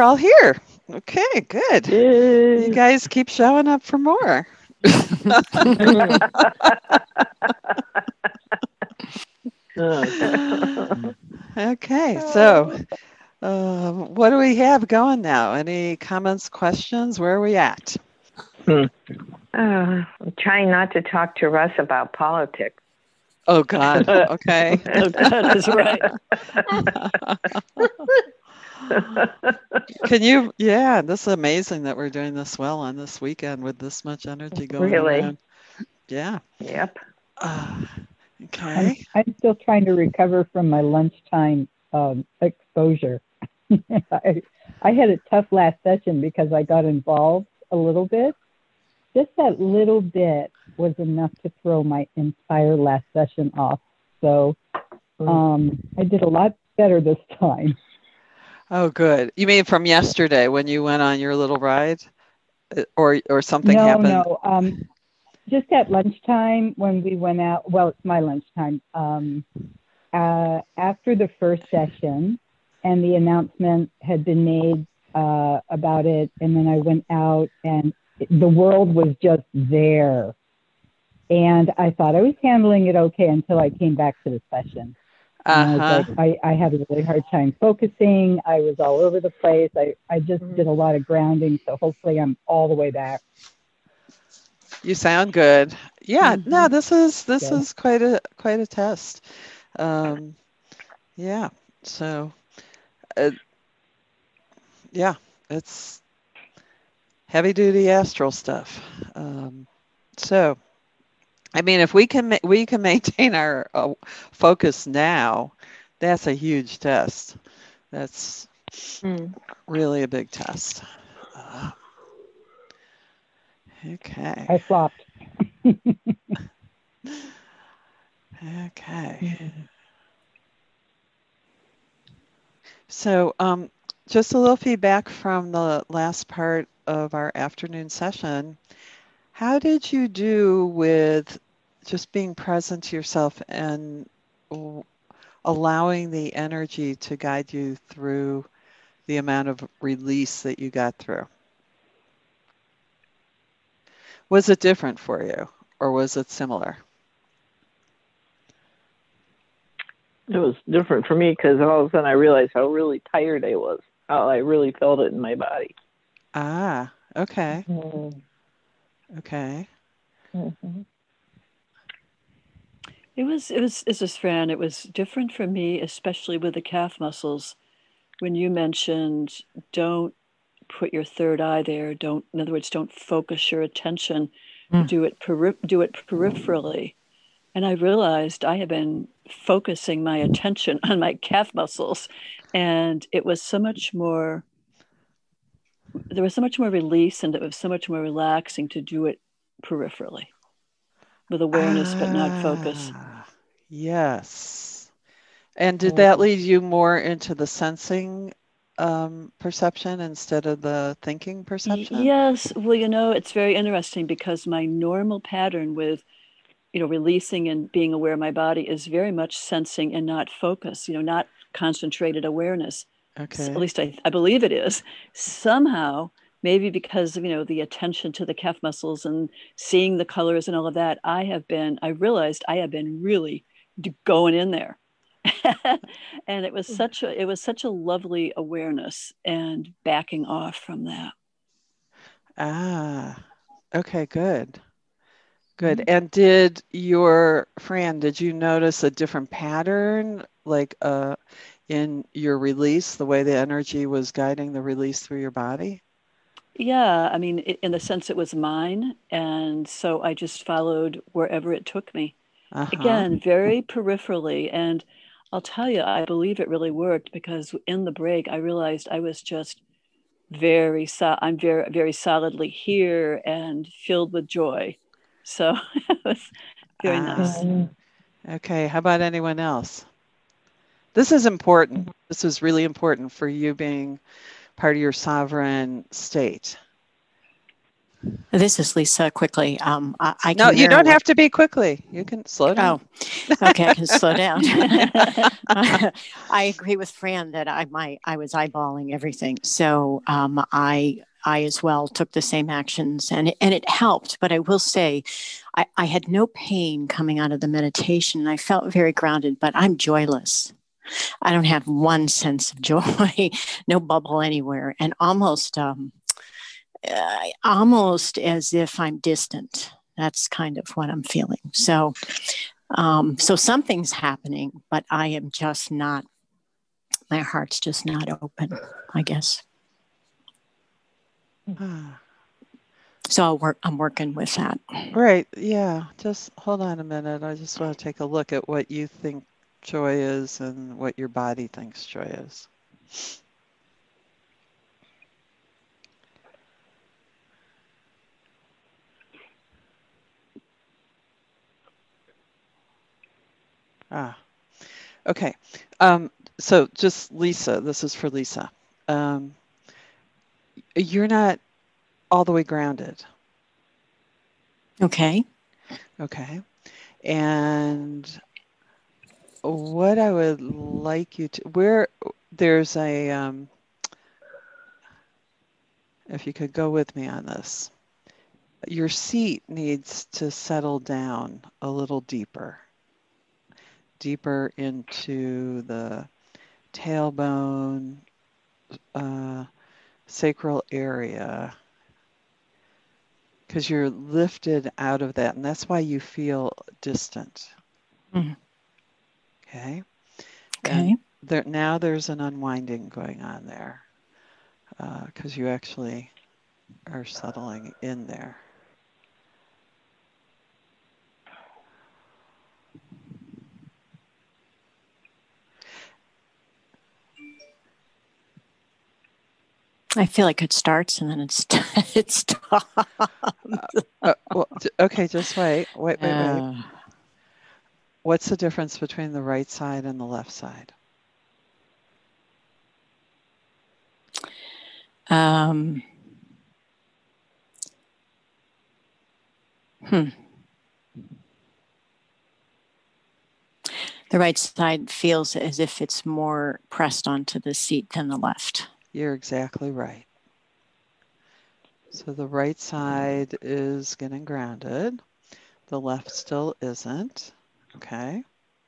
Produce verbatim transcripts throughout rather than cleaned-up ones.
all here. Okay, good. You Yay. guys keep showing up for more. Okay, so um, what do we have going now? Any comments, questions? Where are we at? Hmm. Uh, I'm trying not to talk to Russ about politics. Oh, God. Okay. Oh, that is right. Can you? Yeah, this is amazing that we're doing this well on this weekend with this much energy going Really? around. Yeah. Yep. Uh, I'm, okay. I'm still trying to recover from my lunchtime um, exposure. I, I had a tough last session because I got involved a little bit. Just that little bit was enough to throw my entire last session off. So um, I did a lot better this time. Oh, good. You mean from yesterday when you went on your little ride, Uh, or or something No, happened? no. Um, just at lunchtime when we went out. Well, it's my lunchtime. Um, uh, after the first session, and the announcement had been made uh, about it, and then I went out, and the world was just there. And I thought I was handling it okay until I came back to the session. And I was Uh-huh. like, I, I had a really hard time focusing. I was all over the place. I, I just did a lot of grounding. So hopefully I'm all the way back. You sound good. Yeah, Mhm. no, this is this Good. is quite a quite a test. Um, yeah. So, uh, yeah, it's heavy duty astral stuff. Um, so, I mean, if we can ma- we can maintain our uh, focus now, that's a huge test. That's really a big test. Uh, okay. I flopped. Okay. So, um, just a little feedback from the last part of our afternoon session. How did you do with just being present to yourself and w- allowing the energy to guide you through the amount of release that you got through? Was it different for you or was it similar? It was different for me because all of a sudden I realized how really tired I was, how I really felt it in my body. Ah, okay. Mm-hmm. Okay. Mm-hmm. It was, it was, as this Fran, it was different for me, especially with the calf muscles. When you mentioned don't put your third eye there, don't, in other words, don't focus your attention, Mm. do it peri- do it peripherally. And I realized I had been focusing my attention on my calf muscles, and it was so much more, there was so much more release, and it was so much more relaxing to do it peripherally with awareness, but not focus. Ah, yes. And did that lead you more into the sensing um, perception instead of the thinking perception? Yes, well, you know, it's very interesting because my normal pattern with, you know, releasing and being aware of my body is very much sensing and not focus, you know, not concentrated awareness. S- At Okay. least I, I believe it is. Somehow, maybe because of, you know, the attention to the calf muscles and seeing the colors and all of that, I have been, I realized I have been really d- going in there. And it was such a it was such a lovely awareness and backing off from that. Ah, okay, good. Good. And did your friend, did you notice a different pattern, like uh, in your release, the way the energy was guiding the release through your body? Yeah, I mean, i- in the sense it was mine, and so I just followed wherever it took me. Uh-huh. Again, very peripherally, and I'll tell you, I believe it really worked because in the break, I realized I was just very so I'm very very solidly here and filled with joy. So it was very Ah, nice. okay. How about anyone else? This is important. This is really important for you being part of your sovereign state. This is Lisa. Quickly, um, I, I No, can you mirror don't what. have to be quickly. You can slow down. Oh, okay. I can slow down. I agree with Fran that I my I was eyeballing everything, so um, I I as well took the same actions, and it, and it helped. But I will say, I, I had no pain coming out of the meditation, and I felt very grounded. But I'm joyless. I don't have one sense of joy, no bubble anywhere, and almost um, uh, almost as if I'm distant. That's kind of what I'm feeling. So, um, so something's happening, but I am just not. My heart's just not open, I guess. Ah, So I'll work. I'm working with that. Right. Yeah. Just hold on a minute. I just want to take a look at what you think joy is and what your body thinks joy is. Ah, okay. Um, so just Lisa, this is for Lisa. Um, you're not all the way grounded. Okay. Okay. And what I would like you to, where there's a, um, if you could go with me on this, your seat needs to settle down a little deeper, deeper into the tailbone, uh, sacral area, because you're lifted out of that, and that's why you feel distant. Mhm. Okay. Okay. And there now there's an unwinding going on there, because you actually are settling in there. I feel like it starts and then it's it stops. Uh, well, d- okay, just wait, wait, wait, wait. Uh, What's the difference between the right side and the left side? um, hmm. The right side feels as if it's more pressed onto the seat than the left. You're exactly right. So the right side is getting grounded. The left still isn't. Okay.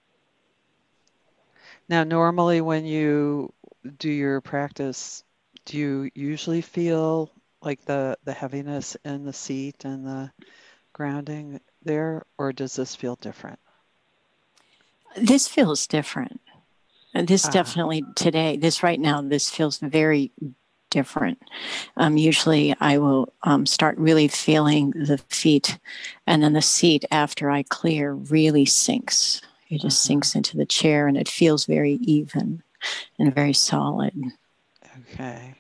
Now, normally when you do your practice, do you usually feel like the, the heaviness in the seat and the grounding there, or does this feel different? This feels different. And This Ah, definitely today, this right now, this feels very different. Um, usually I will um, start really feeling the feet, and then the seat after I clear really sinks. It just uh-huh. sinks into the chair and it feels very even and very solid. Okay.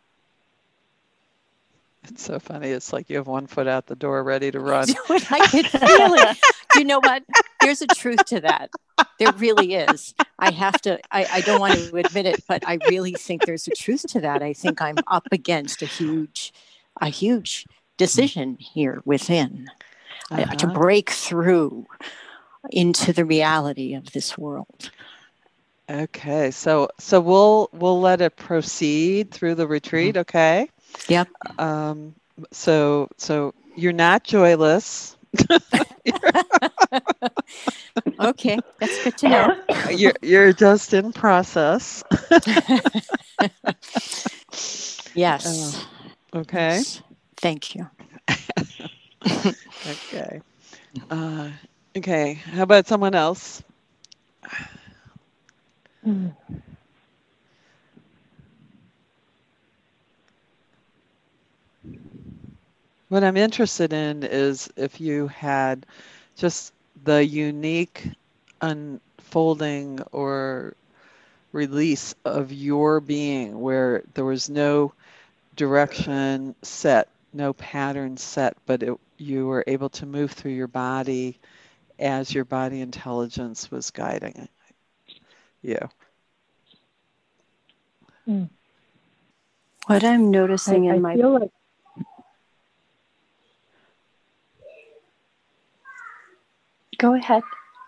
It's so funny. It's like you have one foot out the door ready to run. I can feel it. You know what? There's a truth to that. There really is. I have to, I, I don't want to admit it, but I really think there's a truth to that. I think I'm up against a huge, a huge decision here within uh, to Uh-huh. break through into the reality of this world. Okay. So so we'll we'll let it proceed through the retreat, okay? Yep. Um, so so you're not joyless. Okay, that's good to know. You're you're just in process. Yes. Uh, okay. Yes. Thank you. Okay. Uh, okay. How about someone else? What I'm interested in is if you had just the unique unfolding or release of your being where there was no direction set, no pattern set, but it, you were able to move through your body as your body intelligence was guiding you. What I'm I, noticing in I my feel like Go ahead.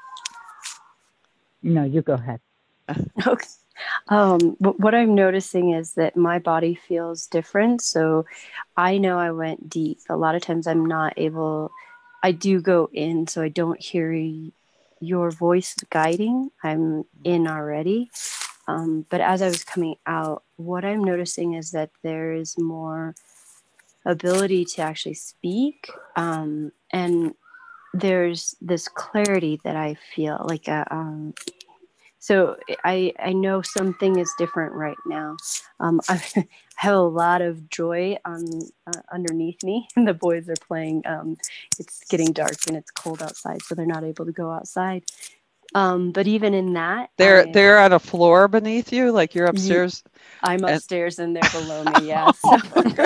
No, you go ahead. Okay. Um, but what I'm noticing is that my body feels different. So I know I went deep. A lot of times I'm not able, I do go in, so I don't hear y- your voice guiding. I'm in already. Um, but as I was coming out, what I'm noticing is that there is more ability to actually speak. Um, and there's this clarity that I feel like a, um, so I I know something is different right now. Um, I have a lot of joy on uh, underneath me, and the boys are playing. Um, it's getting dark and it's cold outside, so they're not able to go outside. Um, but even in that, They're I they're on a floor beneath you, like you're Ye- upstairs. I'm And upstairs and they're below me. Yeah. So,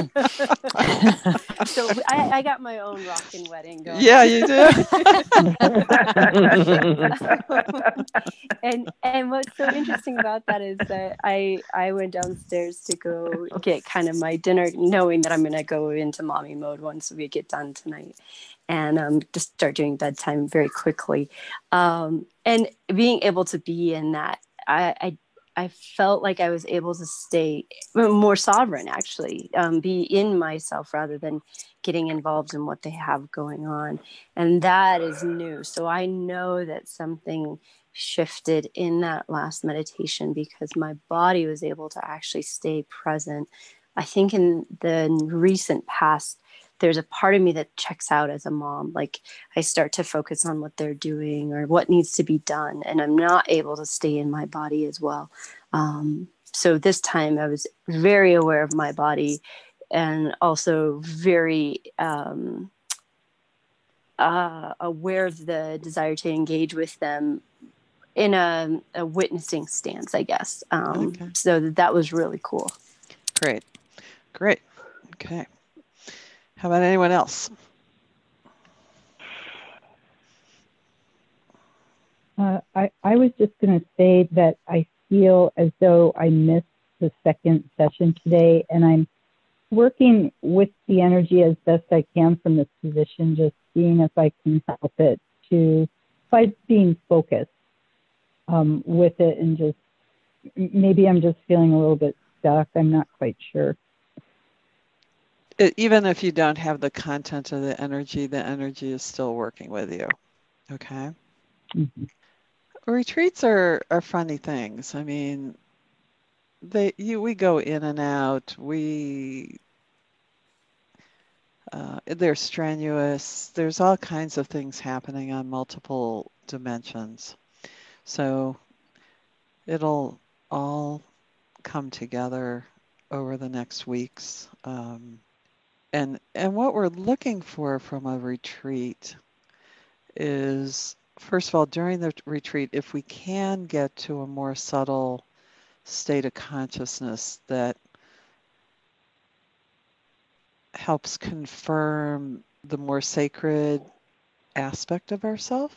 so I, I got my own rockin' wedding going yeah, on. you do. and and what's so interesting about that is that I I went downstairs to go get kind of my dinner, knowing that I'm gonna go into mommy mode once we get done tonight, and um, just start doing bedtime very quickly, um, and being able to be in that, I, I I felt like I was able to stay more sovereign, actually, um, be in myself rather than getting involved in what they have going on. And that is new. So I know that something shifted in that last meditation because my body was able to actually stay present. I think in the recent past, there's a part of me that checks out as a mom. Like I start to focus on what they're doing or what needs to be done, and I'm not able to stay in my body as well. Um, so this time I was very aware of my body and also very um, uh, aware of the desire to engage with them in a, a witnessing stance, I guess. Um, Okay. so that was really cool. Great. Great. Okay. How about anyone else? Uh, I, I was just going to say that I feel as though I missed the second session today, and I'm working with the energy as best I can from this position, just seeing if I can help it to, by being focused um, with it, and just maybe I'm just feeling a little bit stuck. I'm not quite sure. It, even if you don't have the content of the energy, the energy is still working with you. Okay. Mm-hmm. Retreats are, are funny things. I mean, they you we go in and out. We uh, they're strenuous. There's all kinds of things happening on multiple dimensions. So it'll all come together over the next weeks. Um, and and what we're looking for from a retreat is, first of all, during the retreat, if we can get to a more subtle state of consciousness that helps confirm the more sacred aspect of ourself,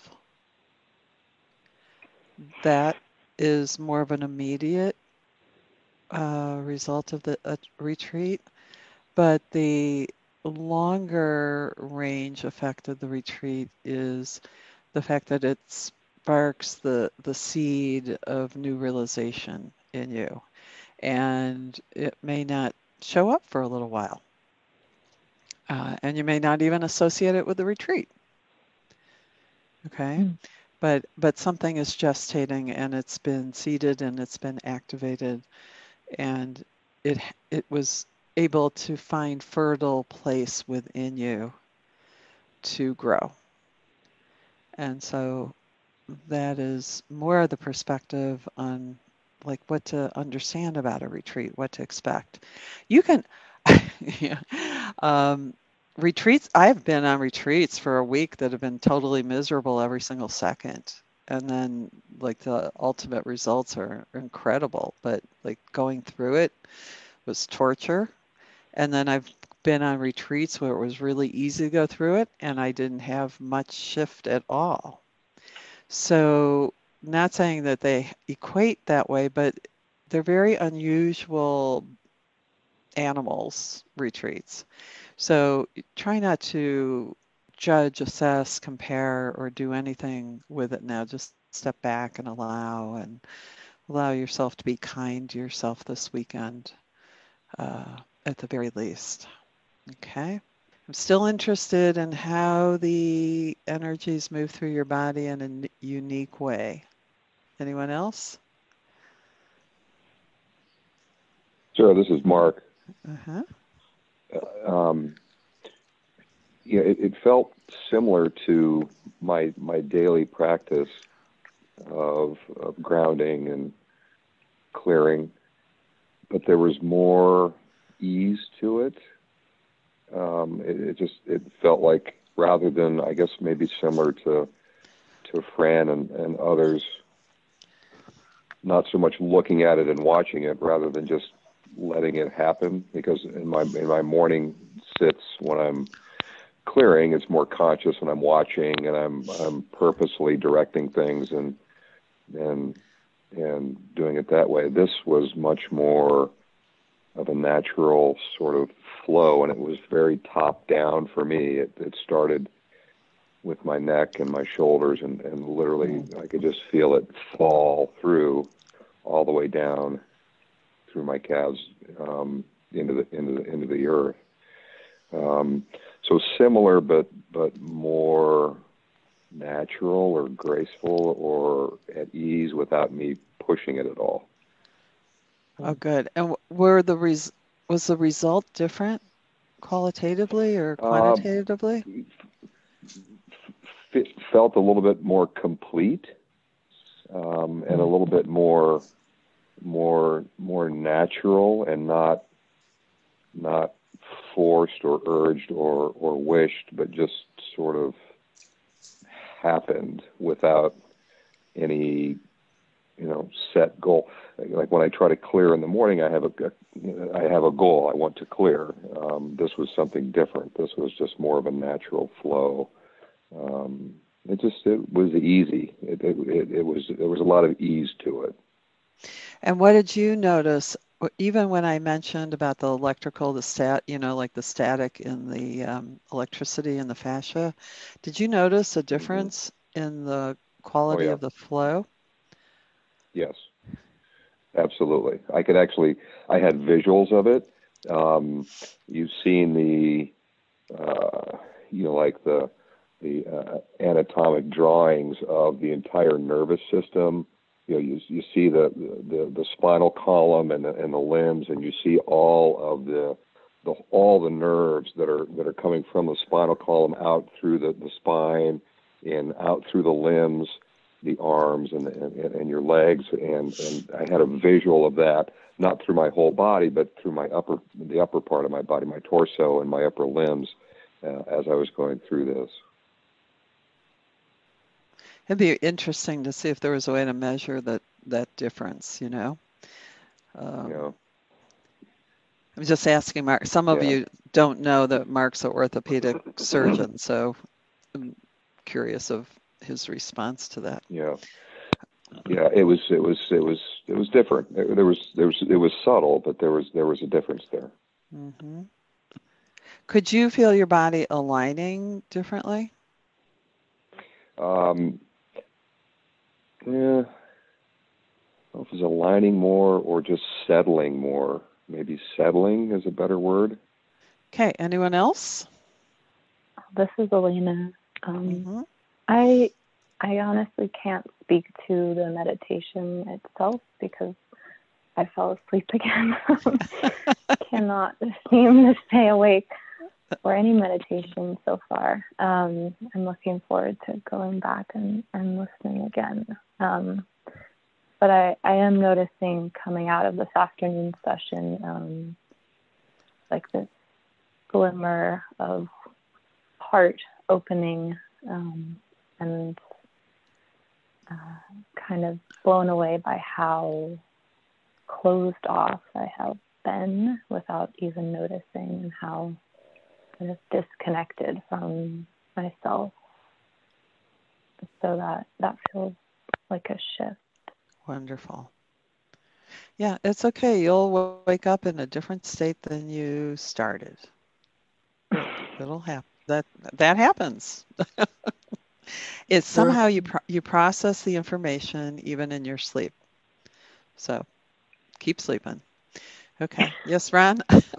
that is more of an immediate uh, result of the uh, retreat. But the longer range effect of the retreat is the fact that it sparks the, the seed of new realization in you. And it may not show up for a little while. Uh, and you may not even associate it with the retreat. Okay. Mm. But but something is gestating, and it's been seeded and it's been activated, and it it was able to find fertile place within you to grow. And so that is more of the perspective on like what to understand about a retreat, what to expect. You can, yeah, um, retreats. I've been on retreats for a week that have been totally miserable every single second. And then like the ultimate results are incredible, but like going through it was torture. And then I've been on retreats where it was really easy to go through it and I didn't have much shift at all. So, not saying that they equate that way, but they're very unusual animals, retreats. So, try not to judge, assess, compare, or do anything with it now. Just step back and allow and allow yourself to be kind to yourself this weekend, uh, at the very least. Okay. I'm still interested in how the energies move through your body in a n- unique way. Anyone else? Sarah, this is Mark. Uh-huh. Uh, um, yeah, it, it felt similar to my my daily practice of, of grounding and clearing, but there was more ease to it. Um, it, it just it felt like, rather than, I guess, maybe similar to to Fran and, and others, not so much looking at it and watching it, rather than just letting it happen. Because in my in my morning sits, when I'm clearing, it's more conscious, and I'm watching, and I'm I'm purposely directing things and and and doing it that way. This was much more of a natural sort of flow, and it was very top down for me. It, it started with my neck and my shoulders, and, and literally I could just feel it fall through all the way down through my calves, um, into the into the into the earth. Um, so similar, but but more natural or graceful or at ease, without me pushing it at all. Oh, good. And w- were the res- was the result different qualitatively or Uh, quantitatively? it felt a little bit more complete, um, and a little bit more more more natural, and not not forced or urged or or wished, but just sort of happened without any, you know, set goal. Like when I try to clear in the morning, I have a I have a goal. I want to clear. Um, this was something different. This was just more of a natural flow. Um, it just it was easy. It, it, it, it was there was a lot of ease to it. And what did you notice? w- Even when I mentioned about the electrical, the stat, you know, like the static in the um, electricity in the fascia, did you notice a hmm difference in the Oh quality yeah, of the flow? yes, absolutely. I could actually. I had visuals of it. Um, you've seen the uh, you know, like the the uh, anatomic drawings of the entire nervous system. You know, you you see the the, the spinal column and the, and the limbs, and you see all of the the all the nerves that are that are coming from the spinal column out through the, the spine and out through the limbs, the arms and, and and your legs, and and I had a visual of that, not through my whole body, but through my upper the upper part of my body, my torso and my upper limbs, uh, as I was going through this. It'd be interesting to see if there was a way to measure that that difference, you know. You Um, know, I'm just asking Mark. Some of yeah, you don't know that Mark's an orthopedic surgeon, so I'm curious of his response to that. yeah, yeah. It was it was it was it was different. There there was there was it was subtle, but there was there was a difference there. hmm Could you feel your body aligning differently? Um, yeah, I don't know if it's aligning more or just settling more. Maybe settling is a better word. Okay, anyone else? This is Elena. Um, hmm I I honestly can't speak to the meditation itself because I fell asleep again. Cannot seem to stay awake for any meditation so far. Um, I'm looking forward to going back and, and listening again. Um, but I, I am noticing coming out of this afternoon session, um, like this glimmer of heart opening, um, and uh, kind of blown away by how closed off I have been without even noticing, and how kind of disconnected from myself. So that that feels like a shift. Wonderful. Yeah, it's okay. You'll w- wake up in a different state than you started. It'll happen. that that happens. It's somehow you pro- you process the information even in your sleep. So keep sleeping. Okay. Yes, Ron?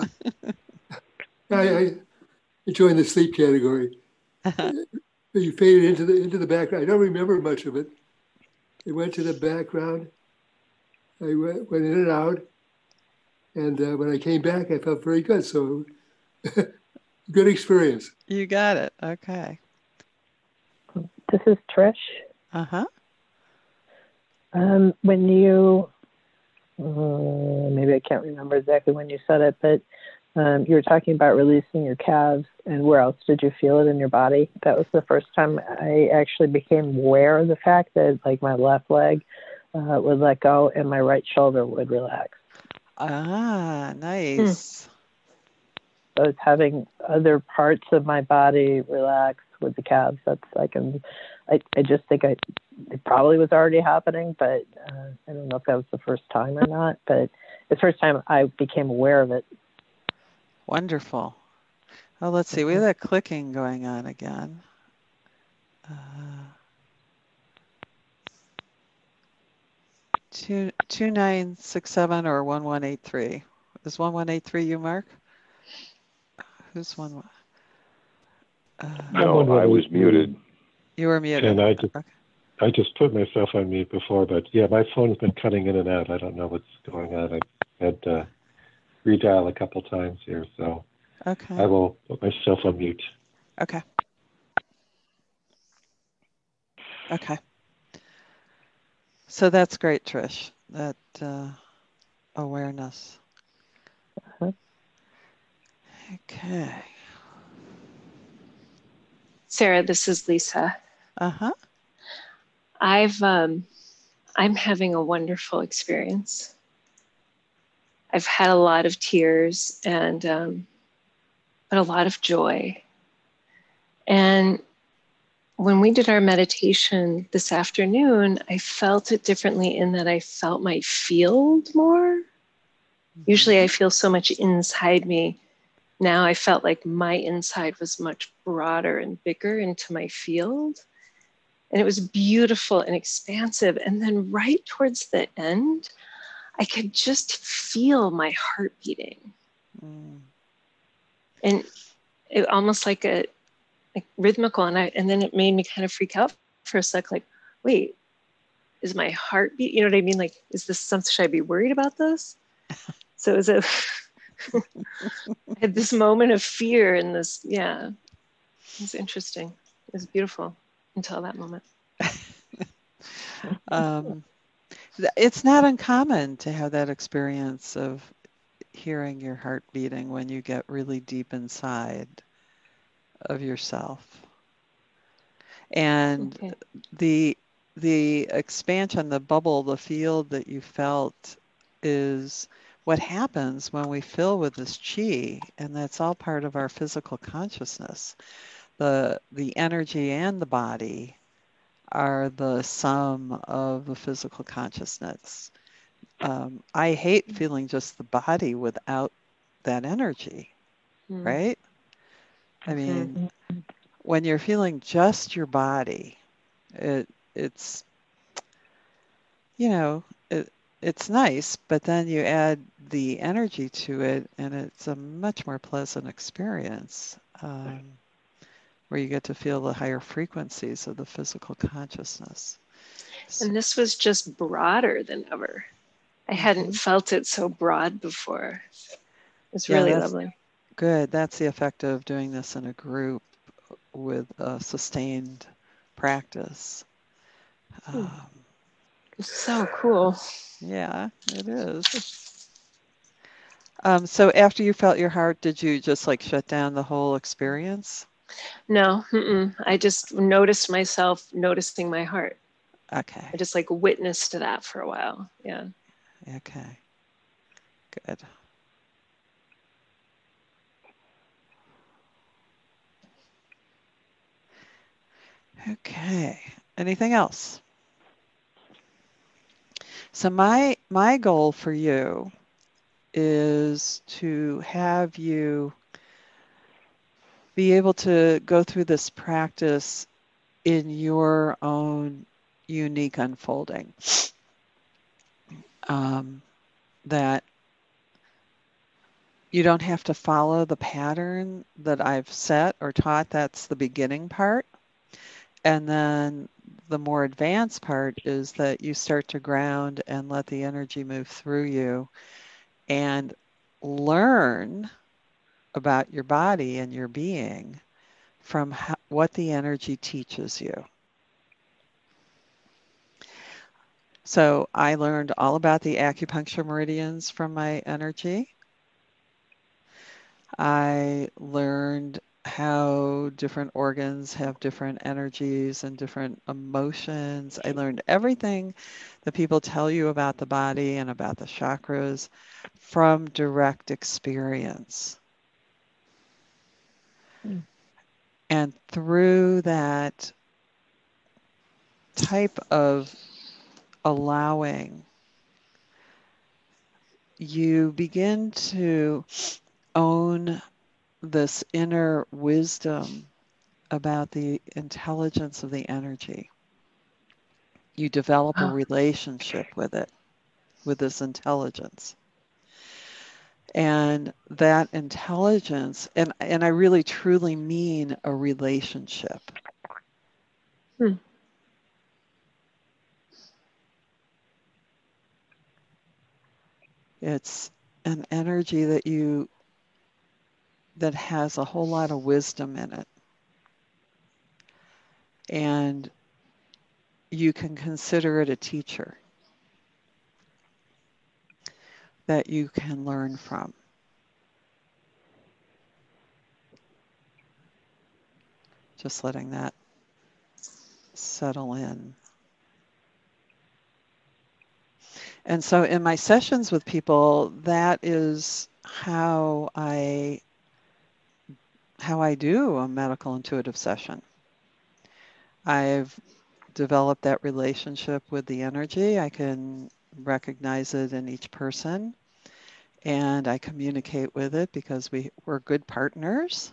I, I joined the sleep category. You faded into the into the background. I don't remember much of it. It went to the background. I went, went in and out. And uh, when I came back, I felt very good. So good experience. You got it. Okay. This is Trish. Uh-huh. Um, when you, uh, maybe I can't remember exactly when you said it, but um, you were talking about releasing your calves, and where else did you feel it in your body? That was the first time I actually became aware of the fact that, like, my left leg uh, would let go and my right shoulder would relax. Ah, nice. So I was having other parts of my body relax with the calves. That's I can, I, I just think I, it probably was already happening, but uh, I don't know if that was the first time or not. But the first time I became aware of it. Wonderful. Oh, let's see. We have that clicking going on again. Uh, two two nine six seven or one one eight three. Is one one eight three you, Mark? Who's one? Uh, No, I was muted. You were muted. And I just, Okay. I just put myself on mute before, but yeah, my phone's been cutting in and out. I don't know what's going on. I had to redial a couple times here, so Okay. I will put myself on mute. Okay. Okay. So that's great, Trish. That uh, awareness. Uh-huh. Okay. Sarah, this is Lisa. Uh-huh. I've um I'm having a wonderful experience. I've had a lot of tears and um, but a lot of joy. And when we did our meditation this afternoon, I felt it differently in that I felt my field more. Mm-hmm. Usually I feel so much inside me. Now I felt like my inside was much broader and bigger into my field. And it was beautiful and expansive. And then right towards the end, I could just feel my heart beating. Mm. And it almost like a like rhythmical. And I and then it made me kind of freak out for a sec, like, wait, is my heart beat? You know what I mean? Like, is this something, should I be worried about this? So it was a I had this moment of fear and this, yeah, it was interesting. It was beautiful until that moment. um, it's not uncommon to have that experience of hearing your heart beating when you get really deep inside of yourself. And okay. the the expansion, the bubble, the field that you felt is what happens when we fill with this chi, and that's all part of our physical consciousness. The the energy and the body are the sum of the physical consciousness. Um, I hate feeling just the body without that energy, mm. right? I mean, mm-hmm. when you're feeling just your body, it it's, you know, it, it's nice, but then you add the energy to it, and it's a much more pleasant experience. Um, where you get to feel the higher frequencies of the physical consciousness. And this was just broader than ever. I mm-hmm. hadn't felt it so broad before. It's yeah, really lovely. Good. That's the effect of doing this in a group with a sustained practice. Um, it's so cool. Yeah, it is. Um, so after you felt your heart, did you just like shut down the whole experience? No, mm-mm. I just noticed myself noticing my heart. Okay. I just like witnessed to that for a while. Yeah. Okay. Good. Okay. Anything else? So my my goal for you is to have you be able to go through this practice in your own unique unfolding. Um, that you don't have to follow the pattern that I've set or taught. That's the beginning part. And then the more advanced part is that you start to ground and let the energy move through you and learn about your body and your being from how, what the energy teaches you. So I learned all about the acupuncture meridians from my energy. I learned how different organs have different energies and different emotions. I learned everything that people tell you about the body and about the chakras from direct experience. Mm. And through that type of allowing, you begin to own this inner wisdom about the intelligence of the energy. You develop a relationship with it, with this intelligence. And that intelligence, and, and I really truly mean a relationship. Hmm. It's an energy that you that has a whole lot of wisdom in it. And you can consider it a teacher that you can learn from. Just letting that settle in. And so in my sessions with people, that is how I how I do a medical intuitive session. I've developed that relationship with the energy. I can recognize it in each person, and I communicate with it because we, we're good partners.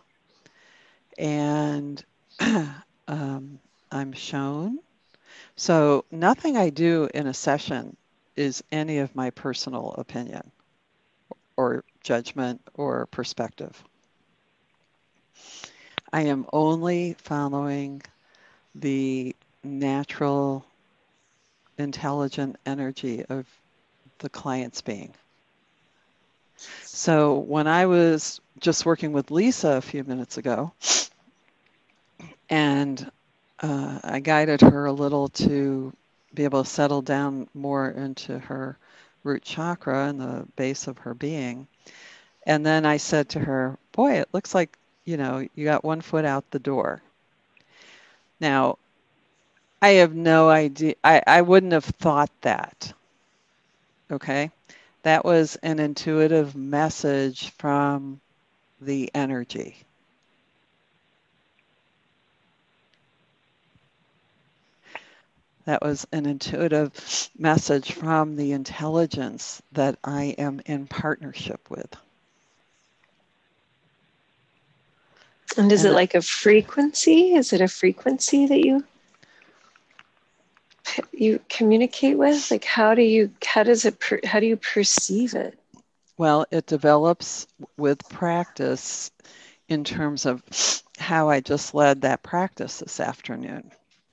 And um, I'm shown. So nothing I do in a session is any of my personal opinion or judgment or perspective. I am only following the natural, intelligent energy of the client's being. So when I was just working with Lisa a few minutes ago, and uh, I guided her a little to be able to settle down more into her root chakra and the base of her being. And then I said to her, boy, it looks like, you know, you got one foot out the door. Now, I have no idea. I, I wouldn't have thought that. Okay. That was an intuitive message from the energy. That was an intuitive message from the intelligence that I am in partnership with. And is And it like a frequency? Is it a frequency that you you communicate with? Like how do you how does it per, how do you perceive it? Well, it develops with practice in terms of how I just led that practice this afternoon.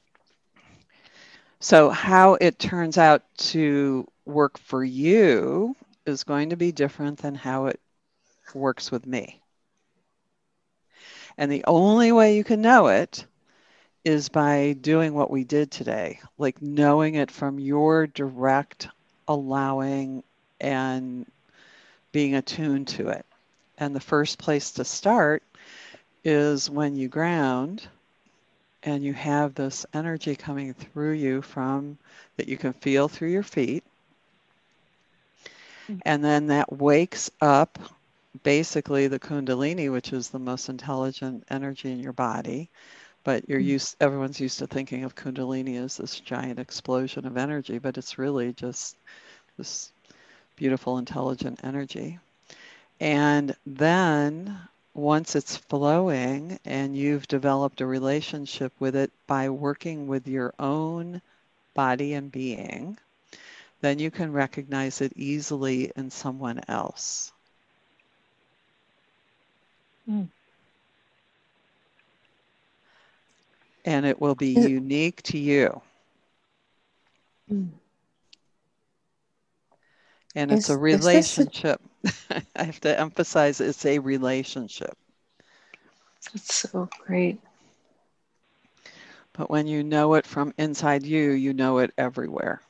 So how it turns out to work for you is going to be different than how it works with me. And the only way you can know it is by doing what we did today, like knowing it from your direct allowing and being attuned to it. And the first place to start is when you ground and you have this energy coming through you from that you can feel through your feet. And then that wakes up basically the Kundalini, which is the most intelligent energy in your body. But you're used, everyone's used to thinking of Kundalini as this giant explosion of energy, but it's really just this beautiful, intelligent energy. And then once it's flowing and you've developed a relationship with it by working with your own body and being, then you can recognize it easily in someone else. Mm. And it will be Is it- unique to you. Mm. And it's Is, a is this a, relationship. I have to emphasize it's a relationship. That's so great. But when you know it from inside you, you know it everywhere.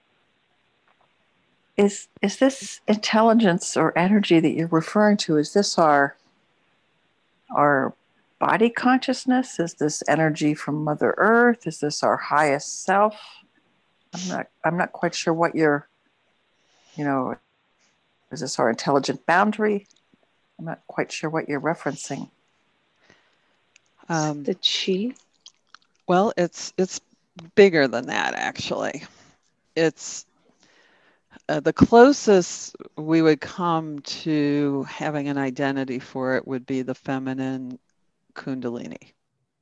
is is this intelligence or energy that you're referring to? Is this our our body consciousness? Is this energy from Mother Earth? Is this our highest self? I'm not I'm not quite sure what you're, you know, is this our intelligent boundary? I'm not quite sure what you're referencing. Um, The chi? well, it's it's bigger than that, actually. It's uh, the closest we would come to having an identity for it would be the feminine Kundalini.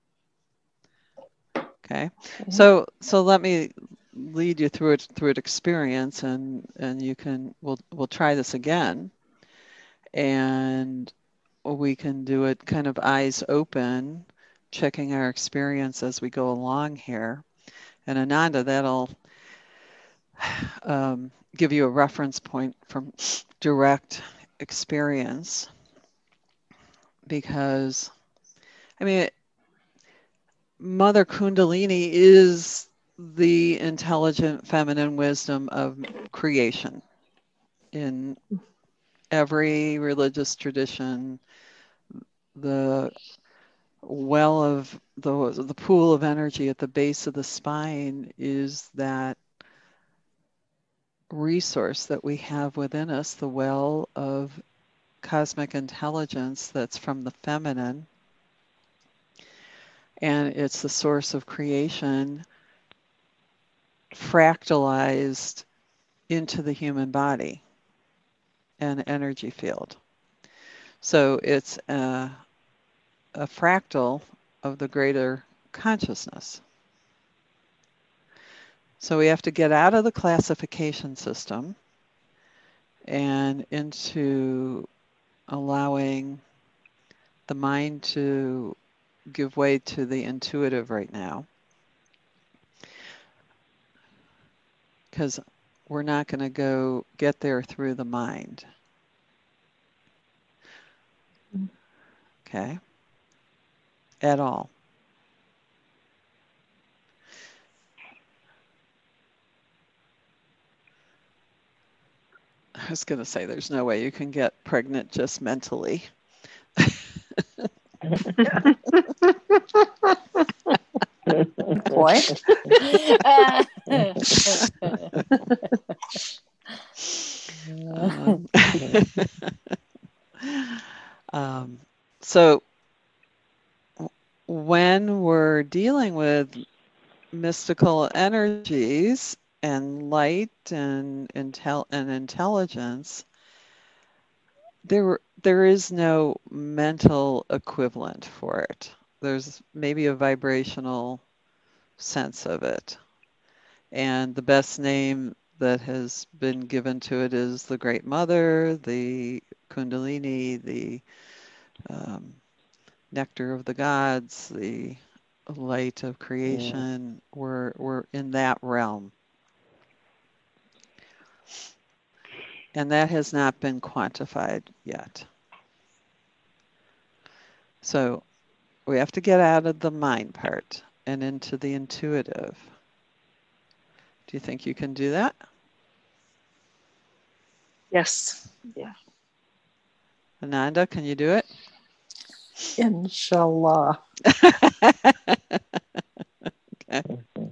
Okay, Okay. so so let me lead you through it through an experience, and and you can we'll we'll try this again, and we can do it kind of eyes open, checking our experience as we go along here. And Ananda, that'll um, give you a reference point from direct experience, because I mean, Mother Kundalini is the intelligent feminine wisdom of creation in every religious tradition. The well of the the pool of energy at the base of the spine is that resource that we have within us, the well of cosmic intelligence that's from the feminine, and it's the source of creation fractalized into the human body and energy field. So it's a, a fractal of the greater consciousness. So we have to get out of the classification system and into allowing the mind to give way to the intuitive right now. Because we're not going to go get there through the mind. Okay? At all. I was going to say there's no way you can get pregnant just mentally. Point. um, um, so when we're dealing with mystical energies and light and intel and intelligence, there there is no mental equivalent for it. There's maybe a vibrational sense of it. And the best name that has been given to it is the Great Mother, the Kundalini, the um, nectar of the gods, the light of creation. Yeah. We're, we're in that realm. And that has not been quantified yet. So we have to get out of the mind part and into the intuitive. Do you think you can do that? Yes. Yeah. Ananda, can you do it? Inshallah. Okay.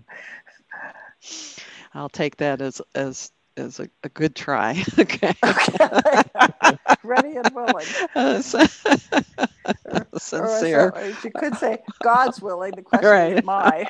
I'll take that as as as a, a good try. Okay. Okay. Ready and willing. Uh, so, sincere. Or, or you could say, God's willing. The question Right. is my.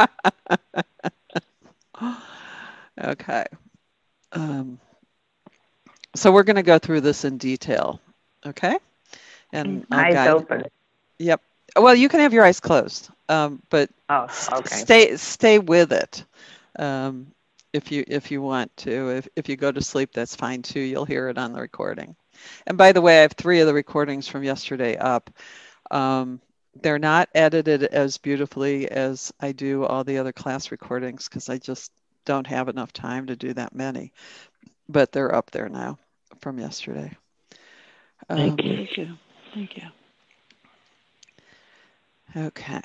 Okay. Um, so we're going to go through this in detail. Okay. and I'll Eyes guide. open. Yep. Well, you can have your eyes closed, um, but Oh, st- okay. stay stay with it. Um, if you if you want to. If if you go to sleep, that's fine too. You'll hear it on the recording. And by the way, I have three of the recordings from yesterday up. Um, they're not edited as beautifully as I do all the other class recordings because I just don't have enough time to do that many. But they're up there now from yesterday. Thank Um, you. Thank you. Thank you. Okay.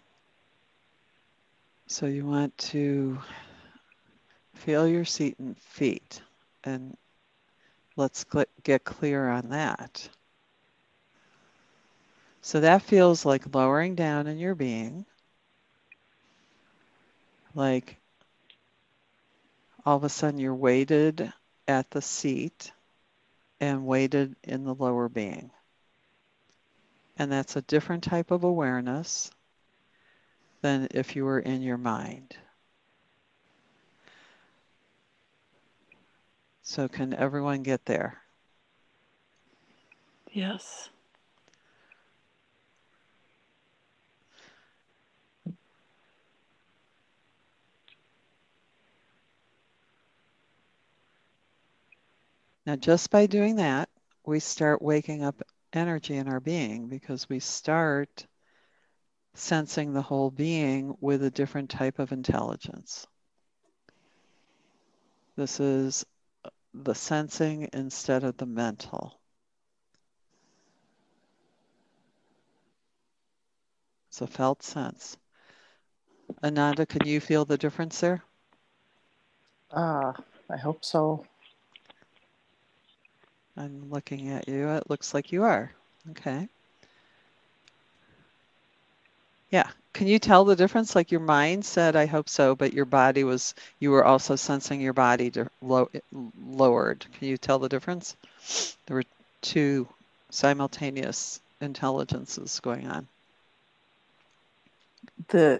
So you want to feel your seat and feet, and let's cl- get clear on that. So that feels like lowering down in your being, like all of a sudden you're weighted at the seat and weighted in the lower being. And that's a different type of awareness than if you were in your mind. So can everyone get there? Yes. Now, just by doing that, we start waking up energy in our being because we start sensing the whole being with a different type of intelligence. This is the sensing instead of the mental. It's a felt sense. Ananda, can you feel the difference there? Ah, I hope so. I'm looking at you. It looks like you are. Okay. Yeah. Can you tell the difference? Like your mind said, I hope so, but your body was, you were also sensing your body to low, lowered. Can you tell the difference? There were two simultaneous intelligences going on. The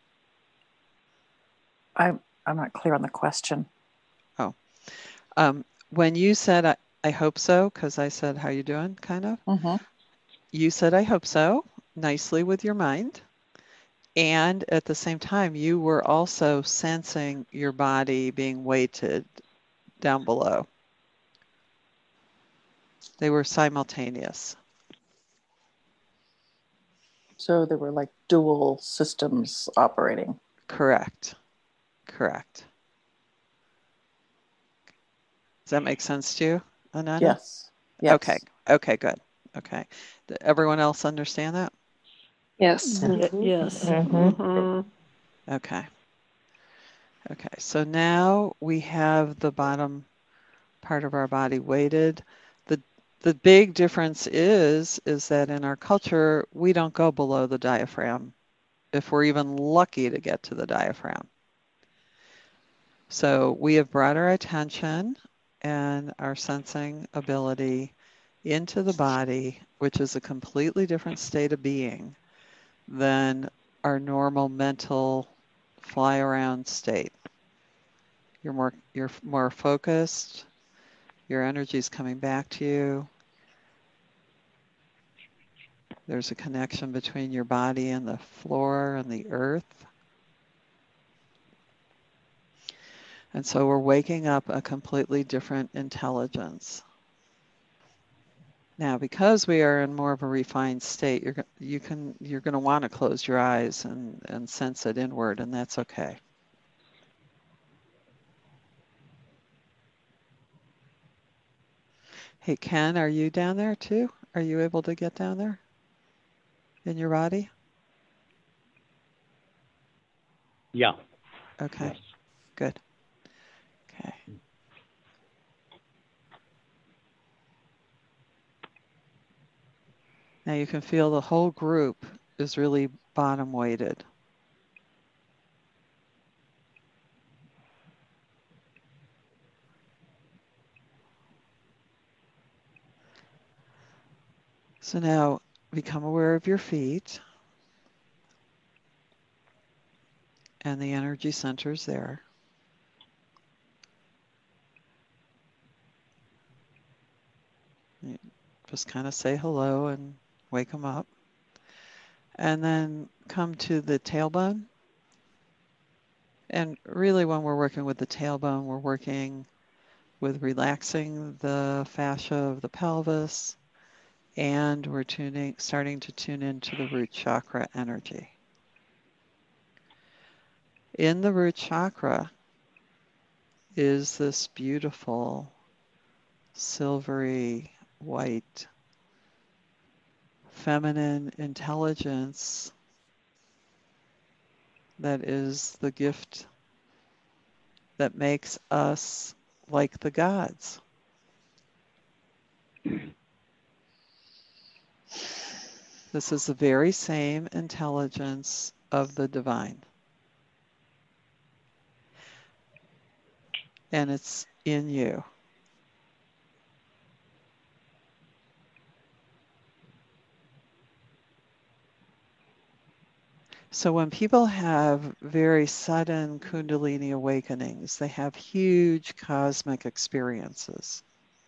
I'm I'm not clear on the question. Oh, um, when you said, I, I hope so, because I said, how you doing, kind of? Mm-hmm. You said, I hope so, nicely with your mind. And at the same time, you were also sensing your body being weighted down below. They were simultaneous. So there were like dual systems operating. Correct. Correct. Does that make sense to you, Ananda? Yes. Yes. Okay. Okay, good. Okay. Did everyone else understand that? Yes. Y- yes. Mm-hmm. Okay. Okay. So now we have the bottom part of our body weighted. The the big difference is is that in our culture we don't go below the diaphragm if we're even lucky to get to the diaphragm. So we have brought our attention and our sensing ability into the body, which is a completely different state of being than our normal mental fly around state. You're more you're more focused. Your energy is coming back to you. There's a connection between your body and the floor and the earth. And so we're waking up a completely different intelligence. Now, because we are in more of a refined state, you're you can you're going to want to close your eyes and, and sense it inward, and that's okay. Hey, Ken, are you down there too? Are you able to get down there in your body? Yeah. Okay, Yes. good. Okay. Now you can feel the whole group is really bottom weighted. So now become aware of your feet and the energy centers there. Just kind of say hello and wake them up. And then come to the tailbone. And really when we're working with the tailbone, we're working with relaxing the fascia of the pelvis, and we're tuning, starting to tune into the root chakra energy. In the root chakra is this beautiful silvery white feminine intelligence that is the gift that makes us like the gods. This is the very same intelligence of the divine. And it's in you. So when people have very sudden Kundalini awakenings, they have huge cosmic experiences.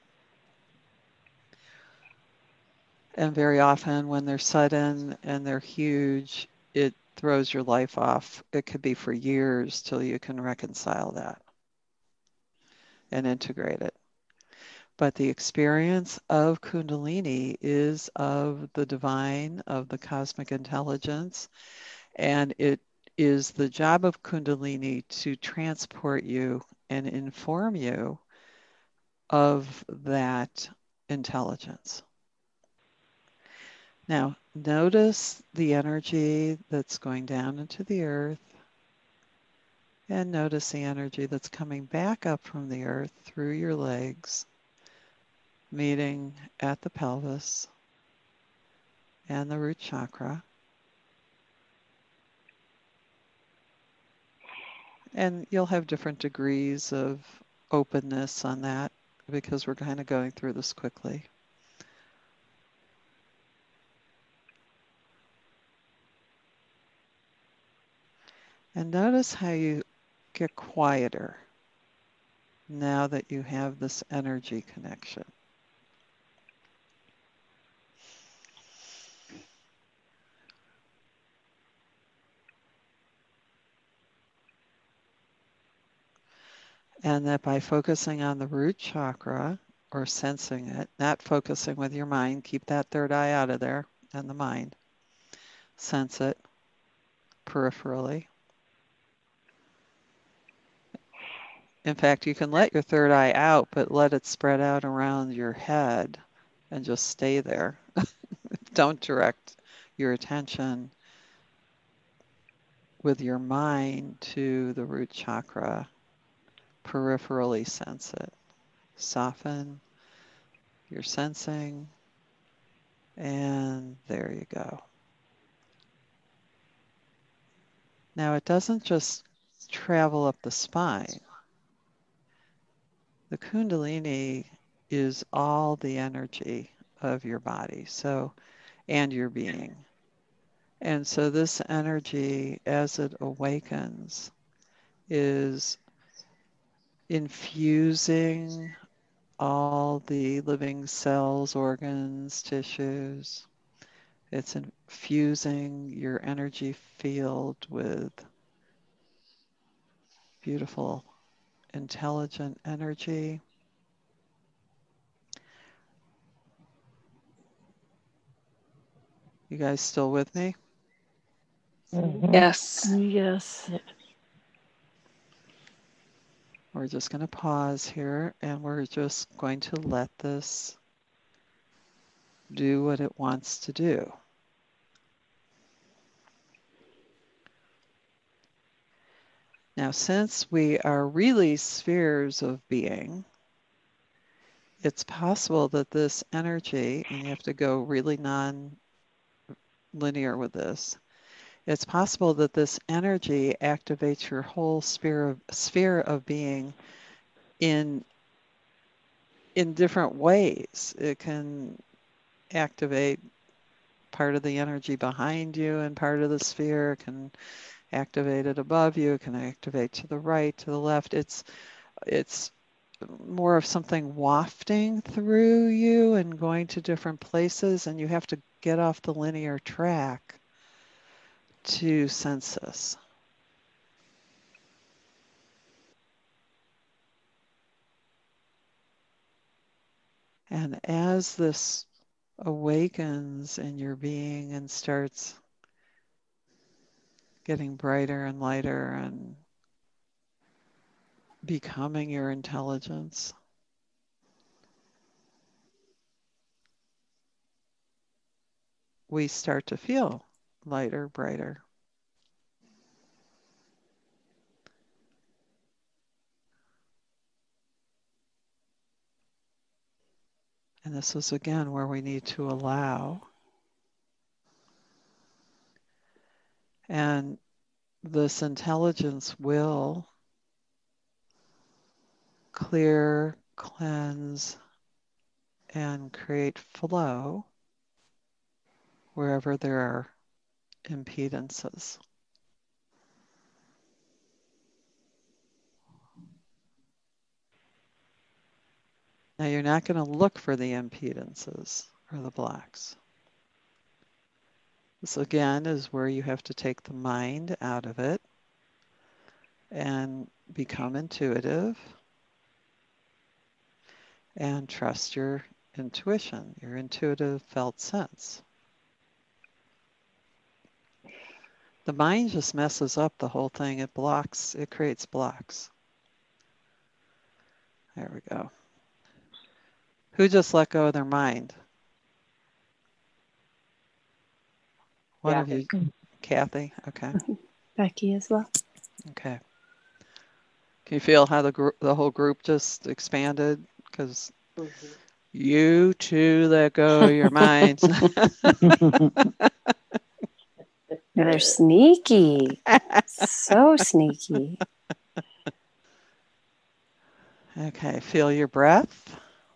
And very often when they're sudden and they're huge, it throws your life off. It could be for years till you can reconcile that and integrate it. But the experience of Kundalini is of the divine, of the cosmic intelligence, and it is the job of Kundalini to transport you and inform you of that intelligence. Now, notice the energy that's going down into the earth, and notice the energy that's coming back up from the earth through your legs, meeting at the pelvis and the root chakra. And you'll have different degrees of openness on that because we're kind of going through this quickly. And notice how you get quieter now that you have this energy connection. And that by focusing on the root chakra or sensing it, not focusing with your mind, keep that third eye out of there and the mind. Sense it peripherally. In fact, you can let your third eye out, but let it spread out around your head and just stay there. Don't direct your attention with your mind to the root chakra. Peripherally sense it. Soften your sensing, and there you go. Now it doesn't just travel up the spine. The Kundalini is all the energy of your body, so, and your being. And so this energy, as it awakens, is infusing all the living cells, organs, tissues. It's infusing your energy field with beautiful, intelligent energy. You guys still with me? Mm-hmm. Yes. Yes. We're just going to pause here and we're just going to let this do what it wants to do. Now, since we are really spheres of being, it's possible that this energy, and you have to go really non-linear with this, it's possible that this energy activates your whole sphere of, sphere of being in, in different ways. It can activate part of the energy behind you and part of the sphere. It can activate it above you. It can activate to the right, to the left. It's, it's more of something wafting through you and going to different places, and you have to get off the linear track to sense this. And as this awakens in your being and starts getting brighter and lighter and becoming your intelligence, we start to feel lighter, brighter. And this is again where we need to allow. And this intelligence will clear, cleanse, and create flow wherever there are impedances. Now you're not going to look for the impedances or the blocks. This again is where you have to take the mind out of it and become intuitive and trust your intuition, your intuitive felt sense. The mind just messes up the whole thing. It blocks, it creates blocks. There we go. Who just let go of their mind? One of you, Kathy. Okay. Becky as well. Okay. Can you feel how the group, the whole group just expanded? Because mm-hmm. you too let go of your minds. They're sneaky. So sneaky. Okay. Feel your breath.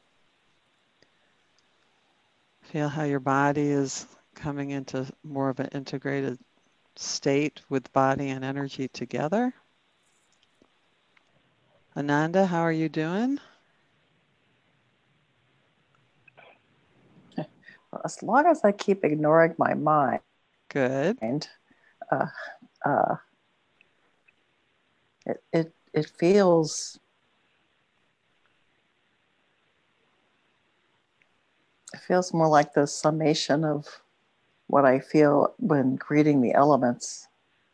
Feel how your body is coming into more of an integrated state with body and energy together. Ananda, how are you doing? As long as I keep ignoring my mind. Good. Uh, uh, it, it, it feels, it feels more like the summation of what I feel when greeting the elements.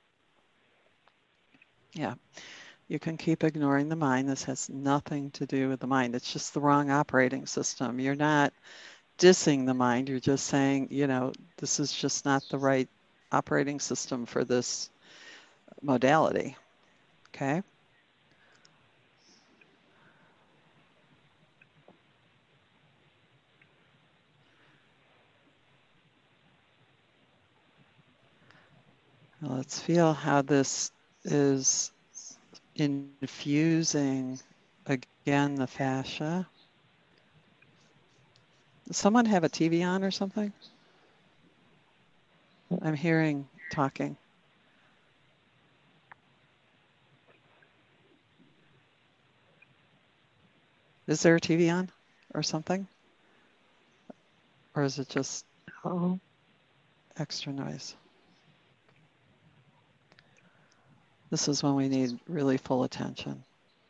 Yeah. You can keep ignoring the mind. This has nothing to do with the mind. It's just the wrong operating system. You're not dissing the mind. You're just saying, you know, this is just not the right operating system for this modality. Okay? Now let's feel how this is infusing again the fascia. Does someone have a T V on or something? I'm hearing talking. Is there a T V on or something? Or is it just oh. extra noise? This is when we need really full attention.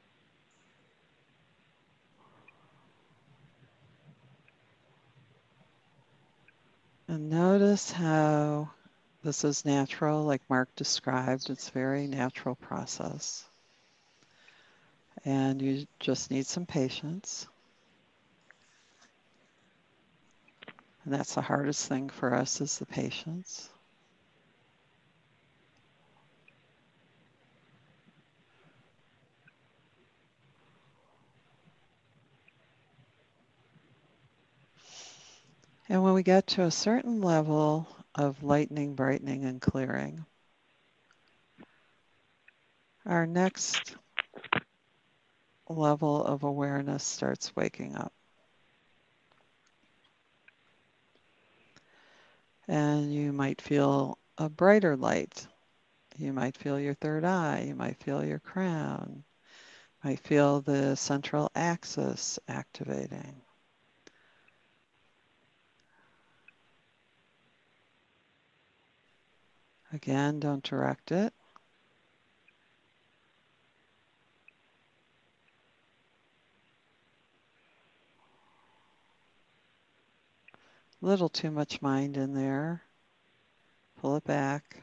And notice how this is natural, like Mark described. It's a very natural process. And you just need some patience. And that's the hardest thing for us is the patience. And when we get to a certain level of lightening, brightening, and clearing, our next level of awareness starts waking up. And you might feel a brighter light. You might feel your third eye. You might feel your crown. I feel the central axis activating. Again, don't direct it. A little too much mind in there. Pull it back.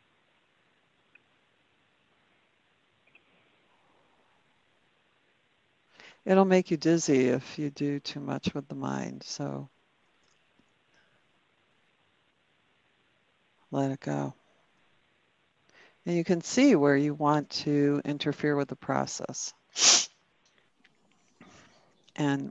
It'll make you dizzy if you do too much with the mind, so let it go. And you can see where you want to interfere with the process. And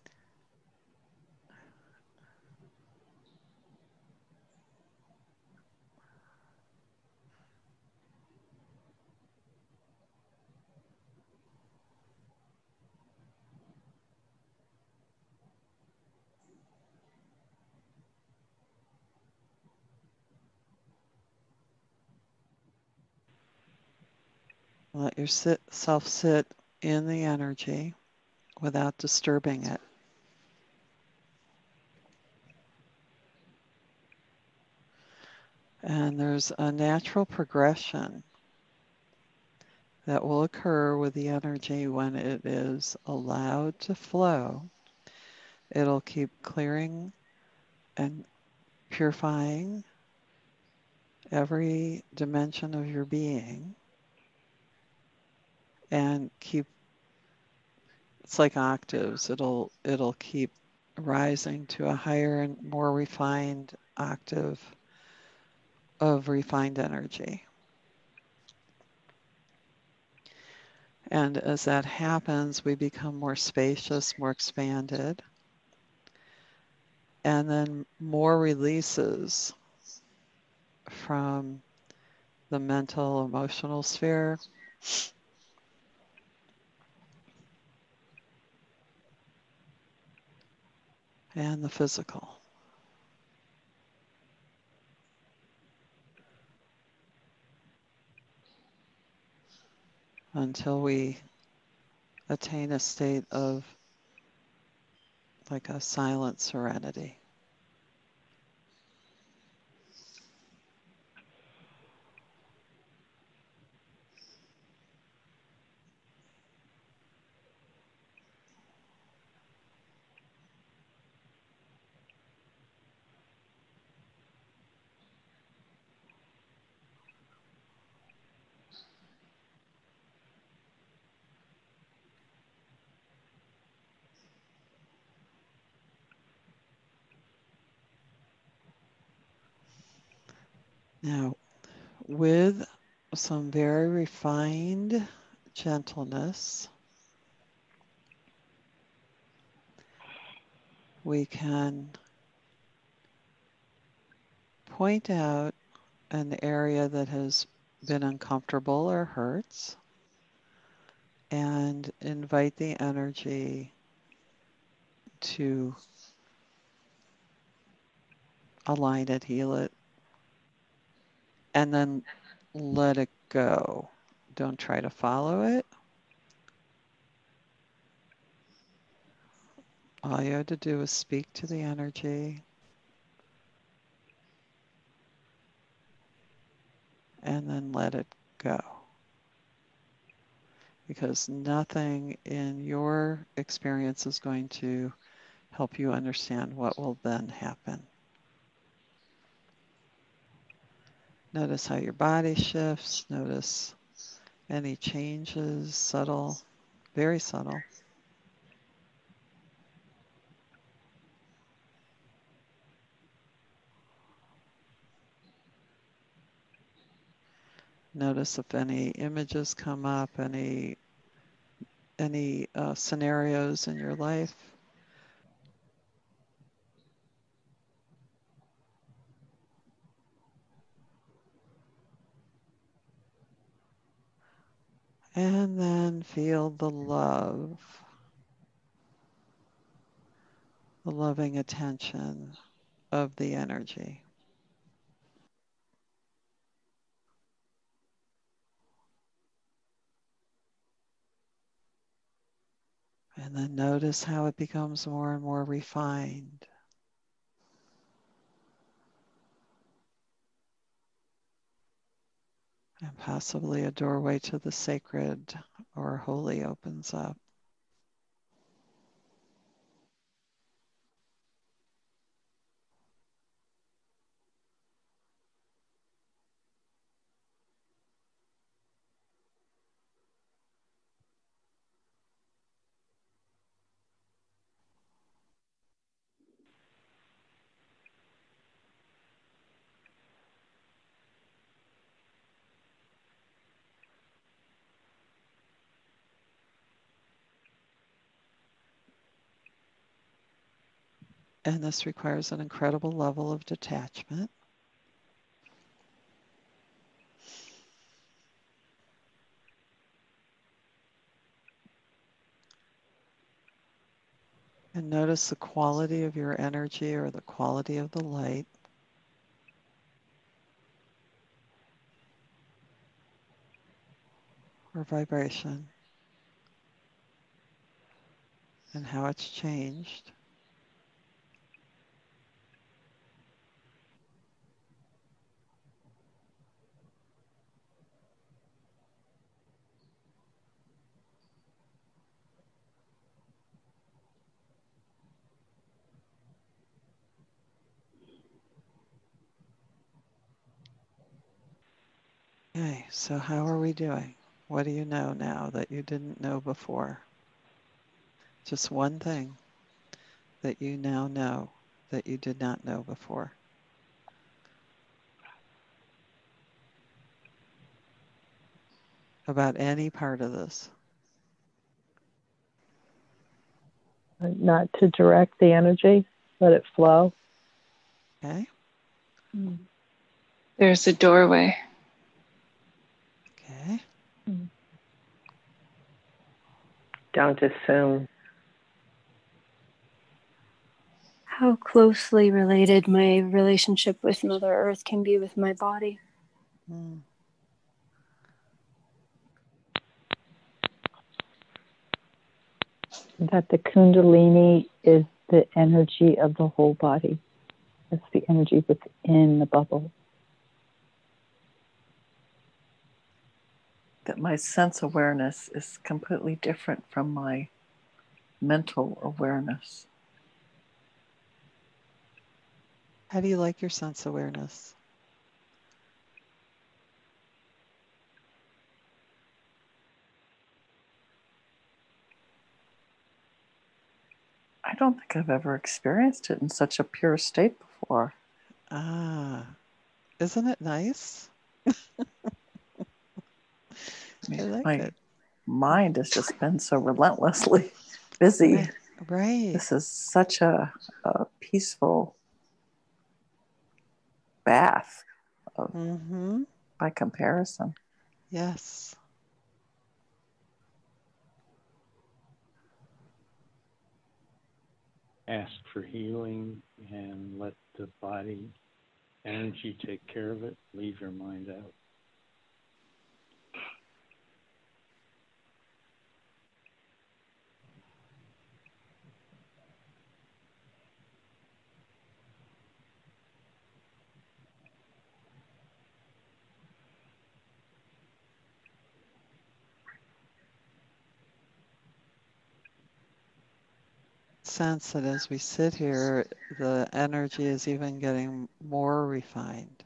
let yourself sit in the energy without disturbing it. And there's a natural progression that will occur with the energy when it is allowed to flow. It'll keep clearing and purifying every dimension of your being and keep, it's like octaves, it'll it'll keep rising to a higher and more refined octave of refined energy. And as that happens, we become more spacious, more expanded, and then more releases from the mental, emotional sphere. And the physical. Until we attain a state of like a silent serenity. Now, with some very refined gentleness, we can point out an area that has been uncomfortable or hurts and invite the energy to align it, heal it, and then let it go. Don't try to follow it. All you have to do is speak to the energy and then let it go. Because nothing in your experience is going to help you understand what will then happen. Notice how your body shifts. Notice any changes, subtle, very subtle. Notice if any images come up, any any uh, scenarios in your life. And then feel the love, the loving attention of the energy. And then notice how it becomes more and more refined. And possibly a doorway to the sacred or holy opens up. And this requires an incredible level of detachment. And notice the quality of your energy or the quality of the light. Or vibration. And how it's changed. Okay, so how are we doing? What do you know now that you didn't know before? Just one thing that you now know that you did not know before. About any part of this. Not to direct the energy, let it flow. Okay. There's a doorway. Okay. Don't assume. How closely related my relationship with Mother Earth can be with my body. Mm. That the Kundalini is the energy of the whole body. It's the energy within the bubble. That my sense awareness is completely different from my mental awareness. How do you like your sense awareness? I don't think I've ever experienced it in such a pure state before. Ah, isn't it nice? I like my it. mind has just been so relentlessly busy. Right. right. This is such a, a peaceful bath of, mm-hmm. by comparison. Yes. Ask for healing and let the body energy take care of it. Leave your mind out. Sense that as we sit here, the energy is even getting more refined.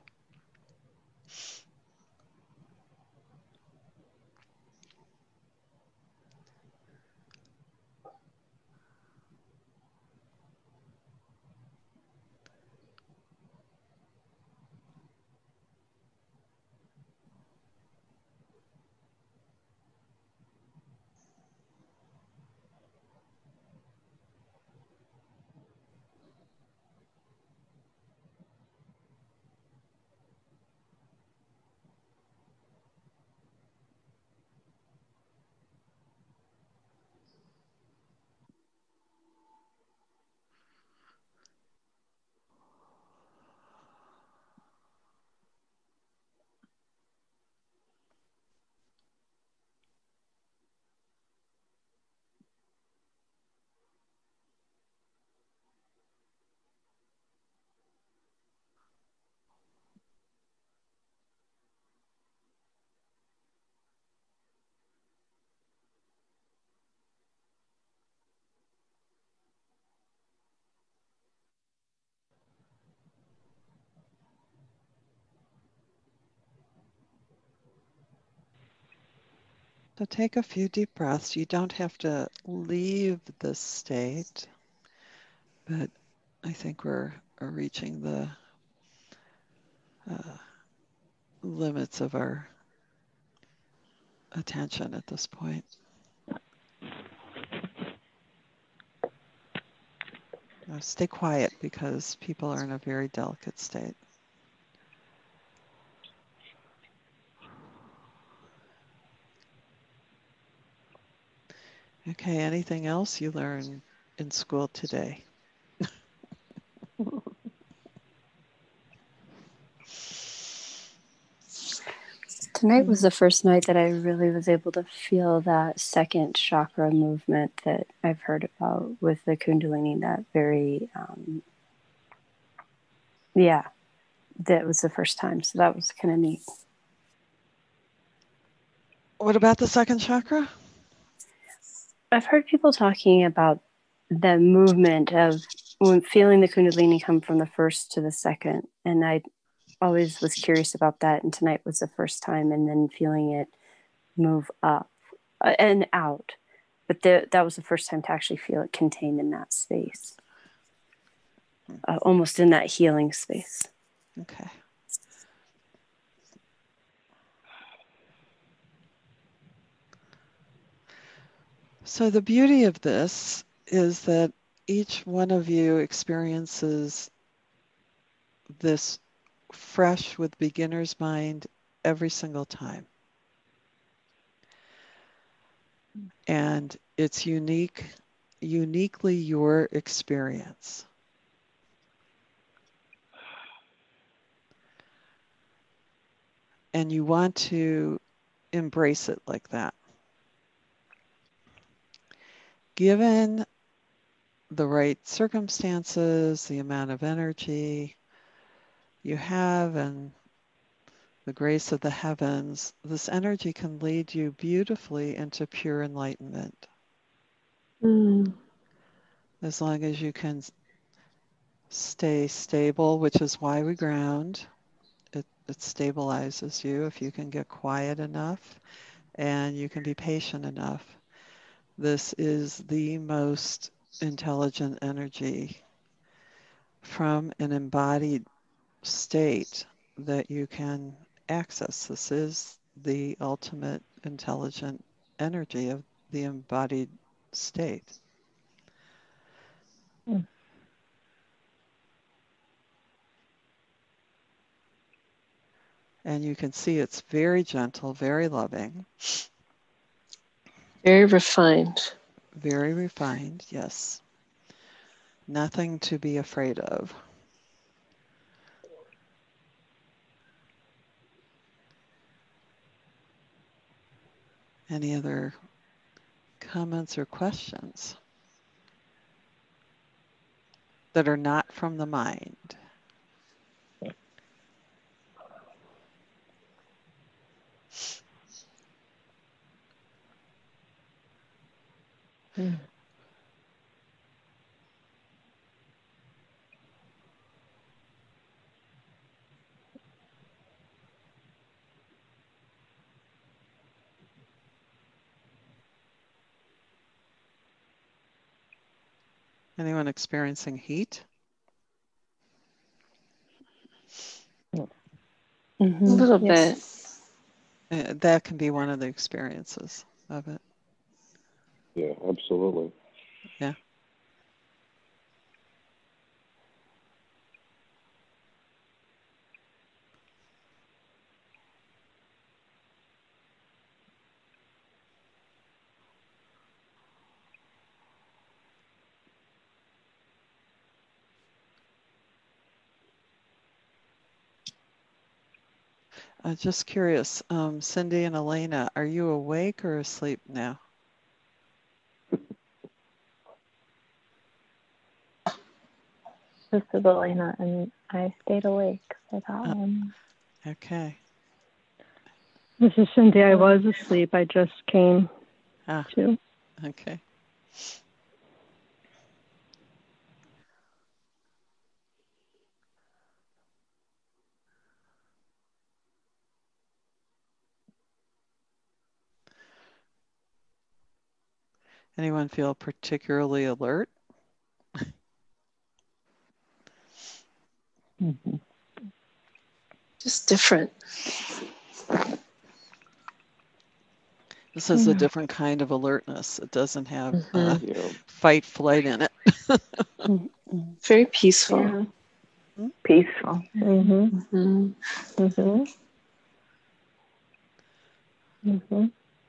So take a few deep breaths. You don't have to leave this state, but I think we're, we're reaching the uh, limits of our attention at this point. Now stay quiet because people are in a very delicate state. Okay, anything else you learned in school today? Tonight was the first night that I really was able to feel that second chakra movement that I've heard about with the Kundalini. That very, um, yeah, that was the first time. So that was kind of neat. What about the second chakra? I've heard people talking about the movement of when feeling the Kundalini come from the first to the second. And I always was curious about that. And tonight was the first time, and then feeling it move up uh, and out. But the, that was the first time to actually feel it contained in that space, uh, almost in that healing space. Okay. So the beauty of this is that each one of you experiences this fresh with beginner's mind every single time. And it's unique, uniquely your experience. And you want to embrace it like that. Given the right circumstances, the amount of energy you have, and the grace of the heavens, this energy can lead you beautifully into pure enlightenment. Mm. As long as you can stay stable, which is why we ground. It, it stabilizes you if you can get quiet enough and you can be patient enough. This is the most intelligent energy from an embodied state that you can access. This is the ultimate intelligent energy of the embodied state. Mm. And you can see it's very gentle, very loving. Very refined. Very refined, yes. Nothing to be afraid of. Any other comments or questions that are not from the mind? Mm. Anyone experiencing heat? Mm-hmm. A little Yes. bit. Uh, that can be one of the experiences of it. Yeah, absolutely. Yeah. Uh, just curious, um, Cindy and Elena, are you awake or asleep now? This is Elena, and I stayed awake for that Uh, one. okay. This is Cindy. I was asleep. I just came Ah, to. okay. Anyone feel particularly alert? Mm-hmm. Just different. This is a different kind of alertness. It doesn't have mm-hmm. uh, Yeah. fight, flight in it. Very peaceful. Yeah. Peaceful. Mm-hmm. Mm-hmm. Mm-hmm. Mm-hmm.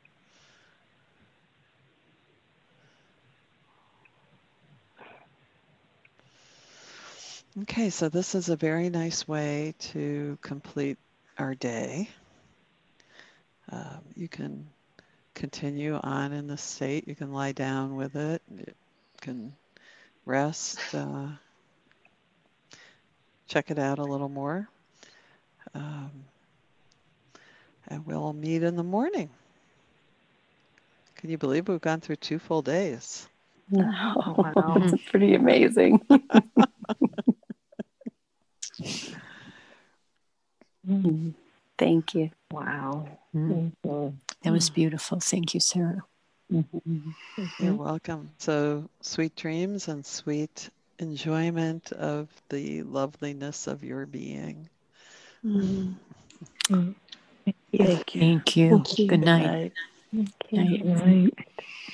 Okay, so this is a very nice way to complete our day. Um, you can continue on in this state. You can lie down with it. You can rest. Uh, check it out a little more. Um, and we'll meet in the morning. Can you believe we've gone through two full days? No, Wow. it's pretty amazing. Thank you. Wow. Mm-hmm. That was beautiful. Thank you, Sarah. Mm-hmm. You're welcome. So sweet dreams and sweet enjoyment of the loveliness of your being. Mm. Thank you. Thank you. Thank you. Good night. Night. Thank you. Night. Good night.